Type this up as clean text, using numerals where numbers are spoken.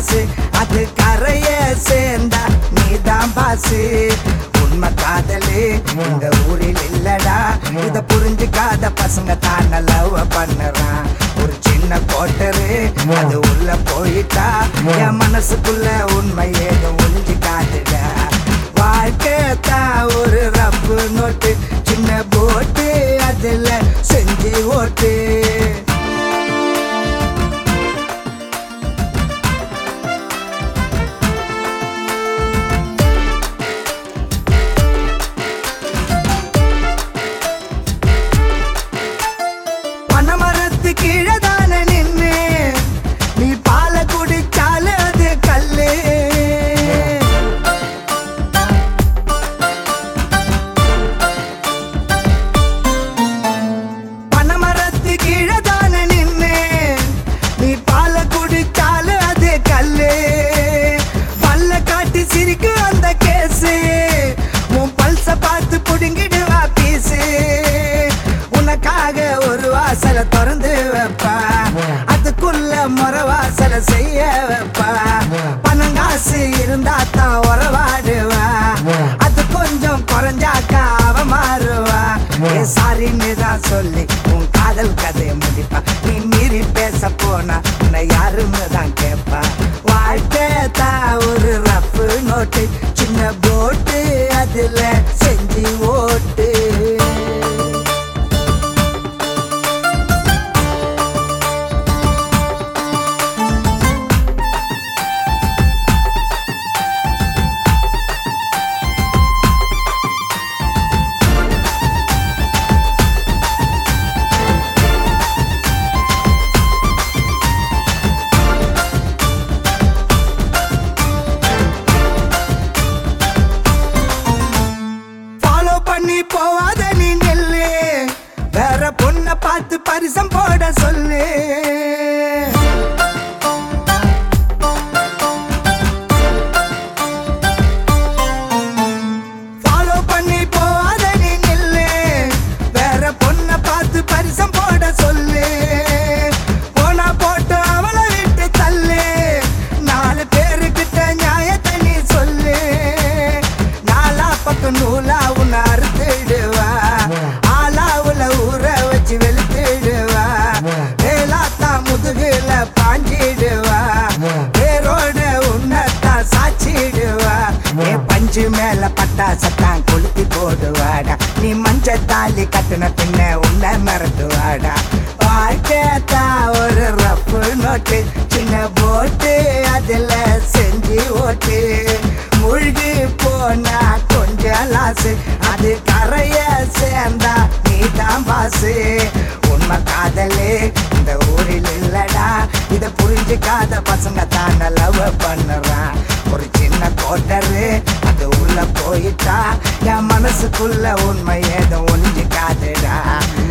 காசு அது கரைய சேர்ந்தா நீதான் பாசு உண்மை காதலு இந்த ஊரில் இல்லடா இத புரிஞ்சுக்காத பசங்க தான் லவ் பண்ணுறான் ஒரு சின்ன கோட்டரு அது உள்ள போயிட்டா என் மனசுக்குள்ள உண்மை ஏதோ ஒளிஞ்சு காட்டுடா வாழ்க்கை தான் ஒரு ரப்பு நோட்டு சின்ன போட்டு அதுல செஞ்சு ஓட்டு பனமரத்து கீழதான நின்னு நீ பால குடிச்சாலே அது கல்லு பனமரத்து கீழதான நின்னு நீ பால குடிச்சாலே அது கல்லு பல்ல காட்டி சிரிக்கு அந்த கேசு உன் பல்ச பார்த்து புடுங்கிடுவா பீசு உனக்காக ஒரு வாசல திறந்து வைப்பா அதுக்குள்ள முறை வாசல செய்ய வைப்பா பணங்காசு இருந்தா தான் உறவாடுவா அது கொஞ்சம் குறைஞ்சாக்கா அவ மாறுவா சாரின்னு தான் சொல்லி உன் காதல் கதையை முடிப்பா நீ மீறி பேச போனா உன்னை யாருன்னு தான் கேட்பா வாழ்க்கை தான் ஒரு ரஃப் நோட்டு சின்ன போட்டு அதுல செஞ்சு ஓட்டு பண்ணி போவாத நீ நெல்லு வேற பொண்ண பார்த்து பரிசம் போட சொல்லு ஃபாலோ பண்ணி போவாத நீ நெல்லு வேற பொண்ண பார்த்து பரிசம் போட சொல்லு போனா போட்டு அவளை விட்டு தள்ளு நாலு பேருக்கிட்ட நியாயத்தை நீ சொல்லு நாலா பக்கம் நூலா உன்னை அறுத்துடுவா ஆளாவுல ஊற வச்சு வெளுத்துடுவா வேலாத்தா முதுகுல பாஞ்சிடுவா வேரோட உன்னத்தான் சாச்சிடுவா என் பஞ்சு மேல பட்டாசத்தான் கொளுத்தி போடுவாடா நீ மஞ்ச தாலி கட்டுன பின்ன உன்னை மறந்துவாடா வாழ்க்கைத்தா ஒரு ரப்பு நோட்டு சின்ன போட்டு அதுல செஞ்சு ஓட்டு முழுகி போனா கொஞ்சம் லாசு அது கரைய சேர்ந்தா நீதான் பாசு உண்மை காதலு இந்த ஊரில் இல்லடா இத புரிஞ்சுக்காத பசங்க தான் லவ் பண்ணுறான் ஒரு சின்ன கோட்டரு அது உள்ள போயிட்டா என் மனசுக்குள்ள உண்மை ஏதோ ஒளிஞ்சு காதுடா